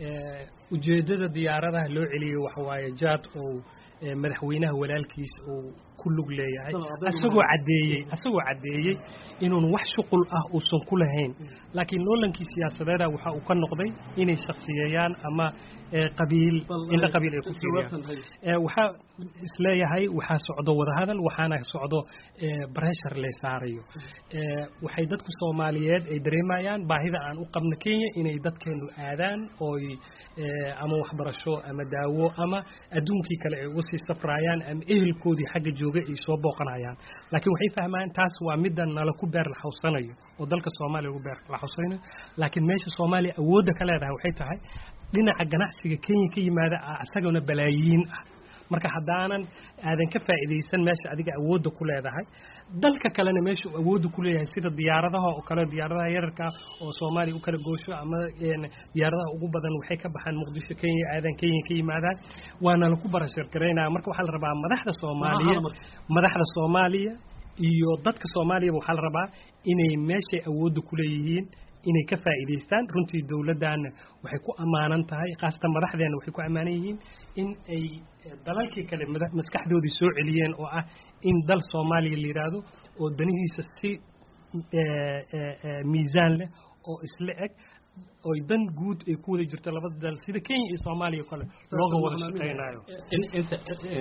ujeedada diyaaradaha loo celiyo waxa waaye jaad oo madaxweynaha walaalkiis oo ku lug leeyahay asagoo cadeeyay asagoo cadeeyay inuu wax shuqul ah uu san ku lahayn laakiin loolanki siyaasadeeda waxa uu ka noqday inay shakhsiyeeyaan ama qabiil in qabiil ay ku fiiriyaan waxa isleeyahay waxa socdo wada hadal waxaana socdo pressure la saarayo waxay dadku Soomaaliyeed ay dareemayaan baahida aan u qabno Kenya inay dadkeenu aadaan oo ama waxbarasho ama daawo ama adduunkii kale ay ugu sii safrayaan ama ehelkoodii xagga jooga ay soo booqanayaan laakiin waxay fahmaan taas waa midan nala ku beer la xawsanayo oo dalka Soomaaliya ugu beer la xawsanayo laakiin meesha Soomaaliya awoodda ka leedahay waxay tahay dhinaca ganacsiga Kenya ka yimaada asaguna balaayiin ah marka hadaanan aadan ka faa'iideysan meesha adiga awoodda ku leedahay dalka kalena meesha awoodda ku leeyahay sida diyaaradaha oo kale diyaaradaha yararka oo Soomaaliya u kala goosho ama diyaaradaha ugu badan waxay ka baxaan Muqdisho Kenya aadan Kenya ka yimaadaan waana la ku barashar gareynaa marka waxa la rabaa madaxda Soomaaliya madaxda Soomaaliya iyo dadka Soomaaliya waxa la rabaa inay meesha awoodda ku leeyihiin inay ka faa'iideystaan runtii dawladdan waxay ku amaanan tahay qaasatan madaxdeena waxay ku amaanan yihiin in ay dalalkii kale maskaxdoodii soo celiyeen oo ah in dal Soomaaliya la yiraahdo oo danihiisa si miisaan leh oo isla eg oo dan guud ay ku wada jirto labada dal sida Kenya iyo Soomaaliya kale looga wada shaqeynayo in inta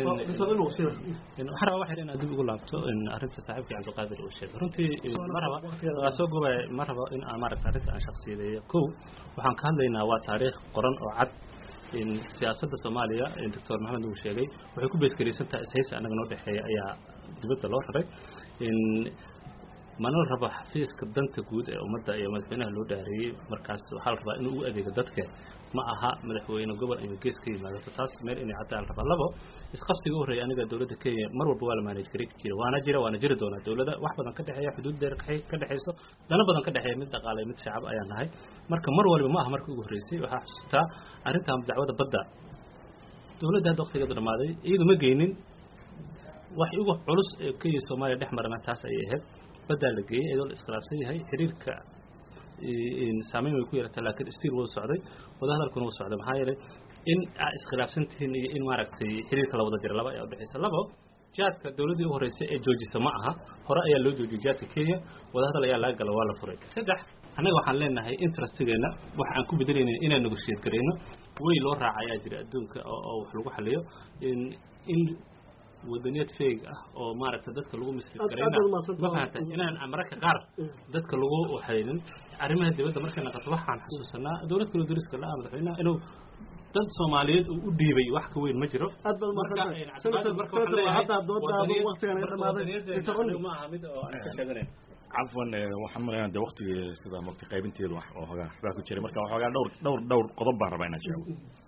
in waxa waxa in aad ugu laabto in arinta saaxiibka Cabdiqaadir uu sheegay runtii maraba waa soo gobay maraba in aan maaragta arinta aan shakhsiyadeeyo ko waxaan ka hadlaynaa waa taariikh qoran oo cad in siyaasadda Soomaaliya in Doctor Maxamed uu sheegay waxay ku beeskareysantaa isheys anaga noo dhaxeeya ayaa dibadda loo raray in manoo raba xafiiska danta guud ee ummadda iyo madaxweynaha loo dhaariyay markaas waxa la rabaa inuu u adeego dadka ma aha madaxweyne gobol iyo gees ka yimaado taas meel in cadaan raba labo isqabsiga u horeeyay aniga dawladda Kenya mar walba waa la manage karay jira waana jira waana jiri doona dawladda wax badan ka dhaxeeya xuduud dheer ka dhaxeyso dana badan ka dhaxeeya mid dhaqaale mid shacab ayaan nahay marka mar walba ma aha markii ugu horeysay waxa xustaa arintan dacwada badda dawladda waqtigeeda dhamaaday iyadu ma geynin wax ugu culus ee Kenya Soomaaliya dhex marana taas ay ahayd بدل الجي إذا الإسقاطي هاي حرير ك إن سامين ويكون يرتاح لكن استير وصعدي وده هذا الكون وصعدي محايلة إن إسقاط سنتين إن ماركتي حرير كلا وده جرى لبا أو بحيث لبا جات كدولة دي هو رئيس جوجي سماعها هراء يلو جوجي جات كيا وده هذا اللي يلاقي على ولا فرق سدح أنا وحنا هاي إنترست جينا وحنكون بدرين إن نقصيت كرينا ويلو راعي أجري أدونك أو أو حلو حليو إن إن ودنيات فيج أو مارك ذاتك اللي هو مسلم كرينا ما فهمت إن أمريكا قار ذاتك اللي هو وحيلين عرمها دي بدأ مركنا قطوح عن حسوسنا دولة كل درس كلا أمر فينا إنه ضد صوماليين ودي بي واحد كوين مجرى هذا المركز سنة مركز حتى ضد وقت يعني هذا يتقول ما عمد أو عفوا وحمل أنا ده وقت سيدا مركز قايبين تير وح وحاجة باكو تشري مركز وحاجة دور دور دور قضبة ربعنا شو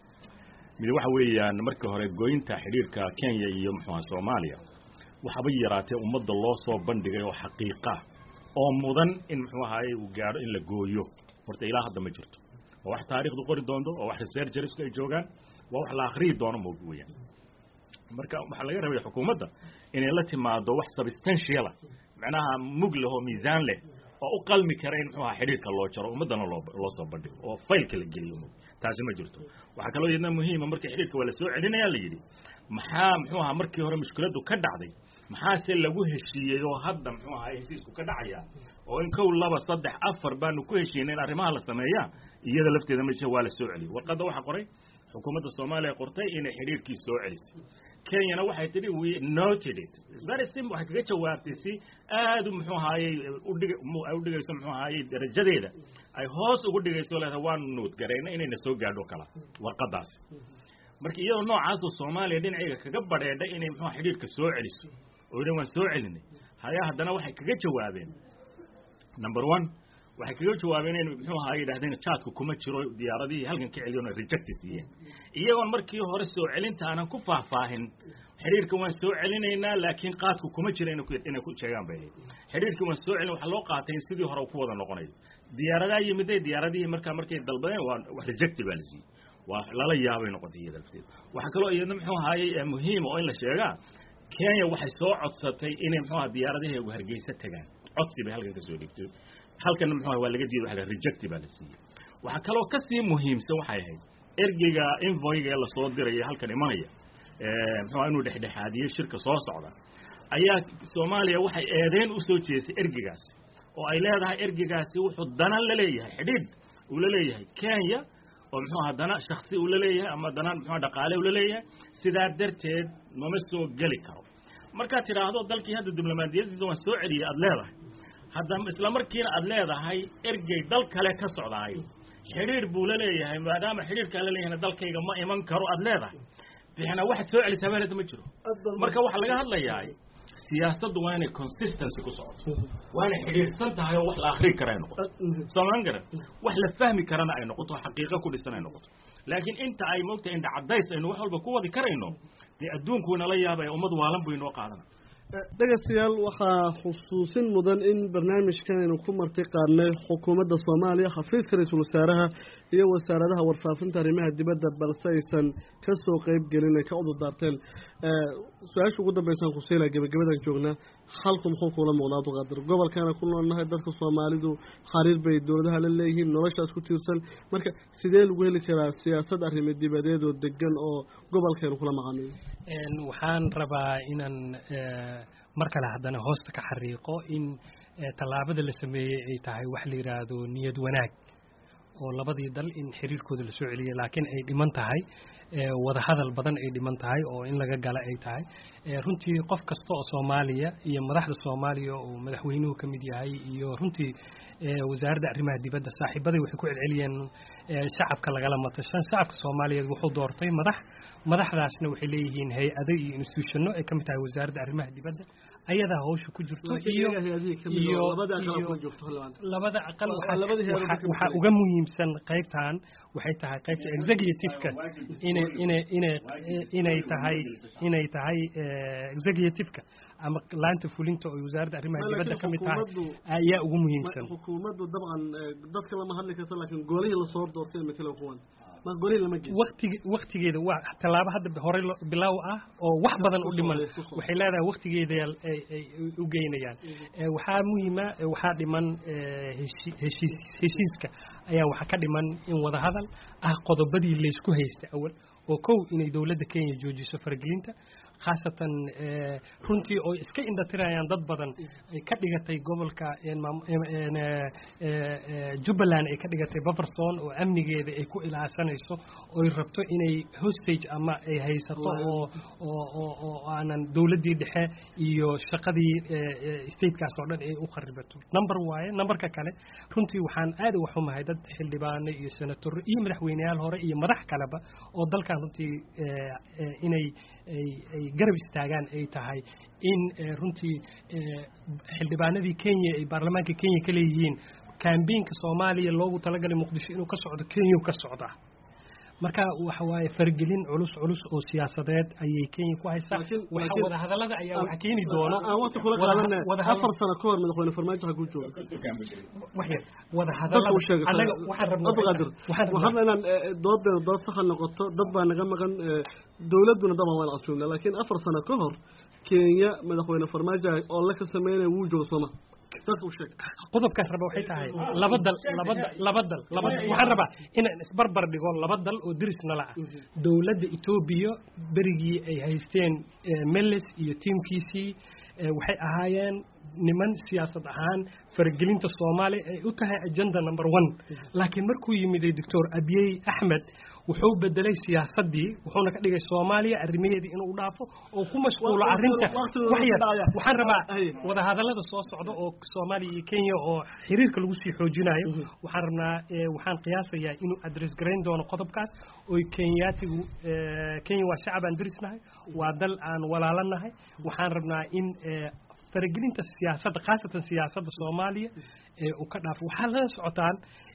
من waxa weeyaan markii hore gooynta xiriirka Kenya iyo muxuu Soomaaliya waxa bay yaraatay ummadda loo soo bandhigay oo xaqiiqa oo mudan in muxuu ahaay uu gaaro in la gooyo horta ilaa hadda ma jirto wax taariikhdu qori doonto oo wax researchers ay joogan waa wax la akhriyo doono mooyaan marka waxa laga rabay xukuumadda inay la timaado wax substantial macnaha mug leh oo miisaan leh oo u qalmi kara in muxuu ahaa xiriirka loo jaro ummadana loo loo soo bandhigo oo faylka la geliyo taasi ma jirto waxa kale oo iyadna muhiim ah markii xiriirka wala soo celinaya la yiri maxaa muxuu ahaa markii hore mushkiladu ka dhacday maxaa se lagu heshiiyay oo hadda muxuu ahaa heshiisku ka dhacaya oo in kow laba saddex afar baanu ku heshiinay in arrimaha la sameeyaa iyada lafteeda ma jiro waa la soo celiyay warqadda waxa qoray xukuumadda Soomaaliya qortay inay xiriirkii soo celisay Kenya waxay tiri we noted it it's very simple waxa kaga jawaabtay si aad u muxuu ahaayay u dhig u dhigayso muxuu ahaayay darajadeeda ay hoos ugu dhigayso leedahay waan nood gareyna inay soo gaadho kala warqadaas markii iyadoo noocaas oo Soomaaliya dhinaciga kaga badheedhay inay muxuu xiriirka soo celiso oo inay waan soo celinay haya haddana waxay kaga jawaabeen number one waxay kaga jawaabeen in muxuu ahaayay yiraahdeen chatku kuma jiro diyaaradii halkan ka celiyeen reject siiyeen iyagoon markii hore soo celinta aanan ku faahfaahin xiriirka waan soo celinaynaa laakiin qaadku kuma jiro inay ku sheegaan bay xiriirka waan soo celin waxa loo qaatay in sidii hore ku wada noqonayo diyaaradaha yimiday diyaaradii marka markay dalbadeen waa wax reject baa la siiyay waa lala yaabay noqotay iyada lafteeda waxa kale oo iyadna muxuu ahaayay muhiim oo in la sheegaa Kenya waxay soo codsatay inay muxuu ahaa diyaaradaha ugu hargeysa tagaan codsi bay halkan ka soo dhigtay halkan muxuu ahaa waa laga diiday waxa reject baa la siiyay waxa kale oo ka sii muhiimsan waxay ahayd ergeyga invoice la soo diray halkan imanaya ee muxuu inuu dhexdhexaadiyo shirka soo socda ayaa Soomaaliya waxay eedeen u soo jeesay ergeygaas oo ay leedahay ergeygaasi wuxuu danan la leeyahay xidid uu la leeyahay Kenya oo muxuu hadana shakhsi uu la leeyahay ama danan muxuu dhaqaale uu la leeyahay sidaa darteed ma soo gali karo marka tiraahdo dalkii hadda diblomaasiyadiisa waa soo celiyay ad leedahay hadda isla markiina ad leedahay ergey dal kale ka socdaay xiriir buu la leeyahay maadaama xiriirka la leeyahay dalkayga ma iman karo ad leedahay bixina wax soo celisay meelada ma jiro marka waxa laga hadlayaa siyaasaddu waa inay consistency ku socoto waa inay xiriirsan tahay oo wax la akhrin karo ay noqoto Soomaan garan wax la fahmi karana ay noqoto xaqiiqo ku dhisan ay noqoto laakiin inta ay moogtay in cadays aynu wax walba ku wadi karayno ee adduunku la yaabay ummad waalan buu inoo qaadana dhagaystayaal waxaa xusuusin mudan in barnaamijkan aynu ku martay qaadnay xukuumadda Soomaaliya xafiiska ra'iisul wasaaraha iyo wasaaradaha warfaafinta arrimaha dibadda balse aysan ka soo qayb gelin ka cod daarteen su'aasha ugu dambaysan ku seelay gabagabadan joognaa halku muxuu kula muuqdaa Abdiqaadir gobolkana ku noolnahay dadka Soomaalidu xariir bay dawladaha la leeyihiin noloshaas ku tiirsan marka sidee lagu heli karaa siyaasad arrimo dibadeed oo degan oo gobolkeenu kula macaamiyo een waxaan rabaa inaan markale haddana hoosta ka xariiqo in tallaabada la sameeyay ay tahay wax la yiraahdo niyad wanaag oo labadii dal in xiriirkooda la soo celiyay laakiin ay dhiman tahay wada hadal badan ay dhiman tahay oo in laga gala ay tahay runtii qof kasta oo Soomaaliya iyo madaxda Soomaaliya oo madaxweynuhu ka mid yahay iyo runtii wasaaradda arrimaha dibadda saaxiibadii waxay ku celceliyeen shacabka lagala matashan shacabka Soomaaliyeed wuxuu doortay madax madaxdaasna waxay leeyihiin hay'ado iyo institutionno ay ka mid tahay wasaaradda arrimaha dibadda ayada hawsha ku jirto iyo iyo labada aqal waxa uga muhiimsan qaybtan waxay tahay qaybta executive-ka inay inay inay inay tahay inay tahay executive-ka ama laanta fulinta oo wasaaradda arrimaha dibadda ka mid tahay ayaa ugu muhiimsan xukuumaddu dabcan dadka lama hadli karto laakiin goolihii la soo doortay ma kala kuwan ma goolihii lama geeyo waqtiga waqtigeeda waa talaabo hadda hore bilow ah oo wax badan u dhiman waxay leedahay waqtigeeda ay ay u geynayaan waxaa muhiima waxaa dhiman heshiis heshiiska ayaa waxa ka dhiman in wada hadal ah qodobadii la isku haystay awal oo kow inay dawladda Kenya joojiso faragelinta khaasatan runtii oo iska indhatirayaan dad badan ay ka dhigatay gobolka Jubbaland ay ka dhigatay Bufferstone oo amnigeeda ay ku ilaasanayso oo ay rabto inay hostage ama ay haysato oo oo oo aanan dawladdii dhexe iyo shaqadii state-kaas oo dhan ay u kharibato number waaye numberka kale runtii waxaan aad u xumahay dad xildhibaano iyo senator iyo madaxweynayaal hore iyo madax kaleba oo dalkan runtii inay ay garab istaagaan ay tahay in runtii xildhibaanadii Kenya ay baarlamaanka Kenya ka leeyihiin campaign-ka Soomaaliya loogu talagalay Muqdisho inuu ka socdo Kenya ka socda marka waxa waaye fargelin culus culus oo siyaasadeed ayay Kenya ku haysaa waxa wada hadalada ayaa waxa keeni doona wada kula qaadana wada afar sano ka hor madaxweyne farmaajo ha ku joogo waxa wada hadalada anaga waxa rabnaa waxaan inaan doodda dood sax noqoto dad baa naga maqan dawladuna daba waan casuumna laakiin afar sano ka hor Kenya madaxweyne farmaajo oo la ka sameeyay wuu joogo Soomaa qodobka raba waxay tahay laba dal laba laba dal laba waxaan rabaa inaan isbarbar dhigo laba dal oo dirisna la ah dawladda Itoobiya berigii ay haysteen Meles iyo teamkiisii waxay ahaayeen niman siyaasad ahaan faragelinta Soomaaliya ay u tahay agenda number one laakiin markuu yimid Doctor Abiy Ahmed wuxuu bedelay siyaasadii wuxuuna ka dhigay Soomaaliya arrimaheedii inuu dhaafo oo ku mashquulo arrinta waxaan rabaa wada hadalada soo socda oo Soomaaliya iyo Kenya oo xiriirka lagu sii xoojinayo waxaan rabnaa waxaan qiyaasayaa inuu address gareyn doono qodobkaas oo Kenyaatigu Kenya waa shacab aan dirisnahay waa dal aan walaalanahay waxaan rabnaa in faragelinta siyaasadda khaasatan siyaasadda Soomaaliya ee uu ka dhaafo waxa la socotaan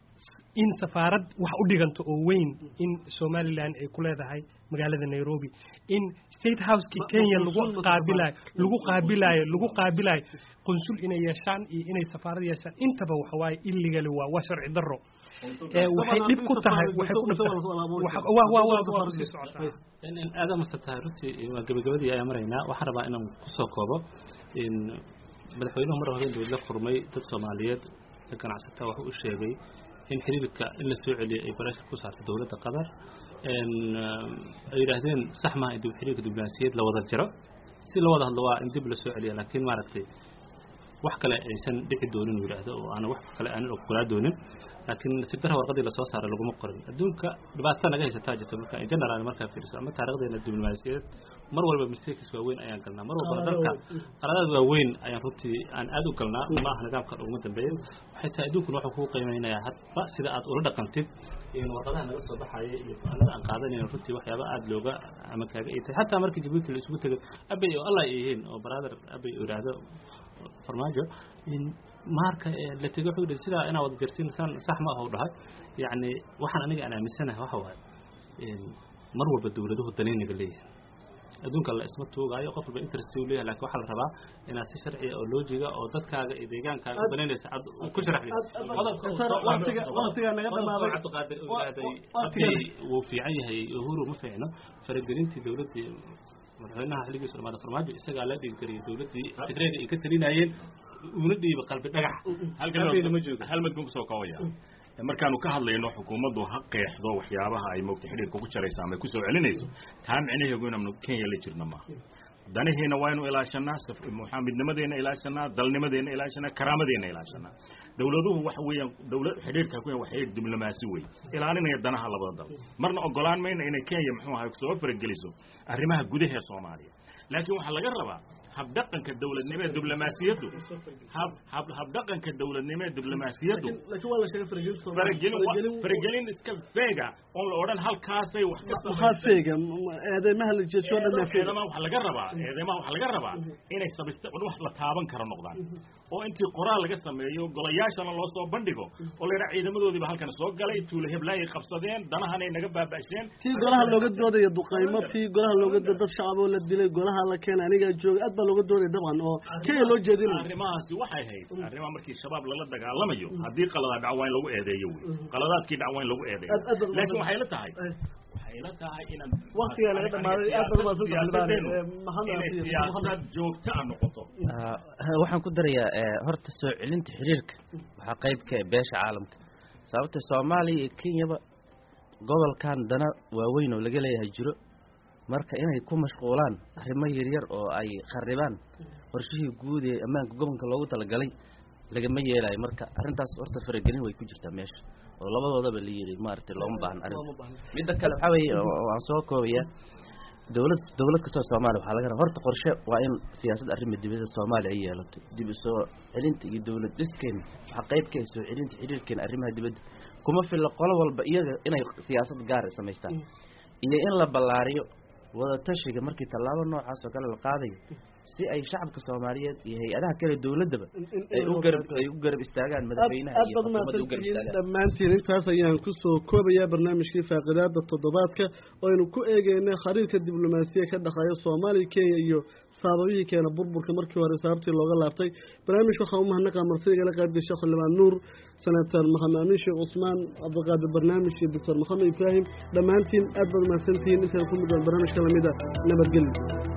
in safaarad wax u dhiganto oo weyn in Somaliland ay ku leedahay magaalada Nairobi in State House ki Kenya lagu qaabilay lagu qaabilay lagu qaabilay consul inay yeeshaan iyo inay safaarad yeeshaan intaba waxa way illegal waa waa sharci darro ee waxay dib ku tahay waxay ku dhaftaa waa waa waa si socota in aadam satarti waa gabagabadii ay marayna waxa rabaa inaan ku soo koobo in madaxweynuhu mar hore dawladda qurmay dad Soomaaliyeed ka ganacsata wax u sheegay in xiriirka in la soo celiyo ay barashka ku saarto dawladda Qatar in ay yiraahdeen sax ma inuu xiriirka diblomaasiyad la wada jiro si la wada hadlo waa in dib la soo celiyo laakiin maaragtay wax kale aysan dhici doonin yiraahdo oo aan wax kale aan u kula doonin laakiin sidara warqadii la soo saaray lagu ma qorin adduunka dhibaato naga haysataa jirto marka in general marka fiirso ama taariikhdeena diblomaasiyad mar walba mistakes waa weyn ayaan galnaa mar walba dalka qaladaad waa weyn ayaan runtii aan aad u galnaa ma aha nidaamka ugu dambeeyay waxay tahay adduunku wuxuu ku qiimeynayaa hadba sida aad ula dhaqantid in warqadaha naga soo baxay iyo anada aan qaadanayno runtii waxyaabo aad looga ama kaaga ay tahay hatta markii Djibouti la isugu tagay abay oo Allah yihiin oo brother abay iraado farmaajo in marka la tago wuxuu sida ina wada jirtiin san sax ma aha dhahay yaani waxaan aniga aan aaminsanahay waxa waay in mar walba dawladuhu danaynaga leeyahay adduunka la isma toogayo qof walba interest uu leeyahay laakiin waxa la rabaa inaad si sharci oo loojiga oo dadkaaga iyo deegaankaaga u banaynaysa aad ku sharaxday qodobka waqtiga waqtiga naga dhamaaday Cabdiqaadir uu yiraahday wuu fiican yahay uhuru ma fiicno faragelintii dawladda madaxweynaha xiliga Soomaaliya farmaajo isaga la dhigay dawladii Tigreega ay ka talinayeen una dhiiba qalbi dhagax halkan ma joogo hal mid ku soo kooya markaanu ka hadlayno xukuumaddu ha qeexdo waxyaabaha ay moogta xiriirka ku jaraysa ama ku soo celinayso taa micnaheedu inuu Kenya la jirna ma danaheena waa inuu ilaashanaa muxaamidnimadeena ilaashanaa dalnimadeena ilaashanaa karaamadeena ilaashanaa dawladuhu waxa weeyaan dawlad xidhiirka ku wax xidhiir diblomaasi weey ilaalinaya danaha labada dal marna ogolaan mayna inay Kenya muxuu ahaa soo farageliso arrimaha gudaha Soomaaliya laakiin waxa laga rabaa hab dhaqanka dawladnimada diblomaasiyadu hab hab hab dhaqanka dawladnimada diblomaasiyadu laakiin waa la sheegay fargelin fargelin fargelin iska feega oo la oran halkaasay wax ka soo feega eedeymaha la jeeso dhan feega waxa laga rabaa eedeymaha waxa laga rabaa inay sabista wax la taaban karo noqdaan oo intii qoraal laga sameeyo golayaashana loo soo bandhigo oo leeyahay ciidamadoodiiba halkan soo galay tuule heblaay qabsadeen danahan ay naga baabaasheen tii golaha looga doodayo duqaymo tii golaha looga dad shacab oo la dilay golaha la keenay aniga joog aad baa looga dooday dabcan oo kee loo jeedinay arrimahaasi waxay ahayd arrimaha markii shabaab lala dagaalamayo hadii qalada dhacwaan lagu eedeeyo qaladaadkii dhacwaan lagu eedeeyo laakiin waxay la tahay ila tahay in waqtiga laga dhamaaday aad badan waa maxamed siyaasad joogto ah noqoto waxaan ku darayaa horta soo celinta xiriirka waxa qayb ka beesha caalamka sababta Soomaaliya iyo Kenya gobolkan dana waaweyn oo laga leeyahay jiro marka inay ku mashquulaan arrimo yar yar oo ay qaribaan qorshihii guud ee ammaanka gobolka loogu talagalay lagama yeelay marka arintaas horta faragelin way ku jirtaa meesha oo labadoodaba la yiri maartay looma baahan arin mid kale waxa weeye aan soo koobaya dawlad dawlad ka soo Soomaaliya waxa laga rabaa horta qorshe waa in siyaasad arrimo dibadda Soomaaliya ay yeelato dib u soo celinta iyo dawlad dhiskeena waxa qayb ka soo celinta xiriirkeena arrimaha dibadda kuma fil qolo walba iyaga inay siyaasad gaar ah sameystaan iyo in la ballaariyo wada tashiga markii talaabo noocaas oo kale la qaadayo si ay shacabka Soomaaliyeed iyo hay'adaha kale dawladaba ay u garab ay u garab istaagaan madaxweynaha iyo xukuumadda u garab istaagaan dhammaantiin intaas ayaan ku soo koobayaa barnaamijkii faaqidaada toddobaadka oo aynu ku eegeynay xiriirka diblomaasiyadeed ka dhexeeya Soomaaliya Kenya iyo sababihii keena burburka markii hore sababtii looga laabtay barnaamijka waxa uu mahadnaqaa marsiga la qayb gashay Xildhibaan Nuur Senator Maxamed Amiin Sheekh Usmaan Abdulqaadir barnaamijka Doctor Maxamed Ibrahim dhammaantiin aad baad mahadsantihiin inta ku mid ah barnaamijka lamida nabadgelyo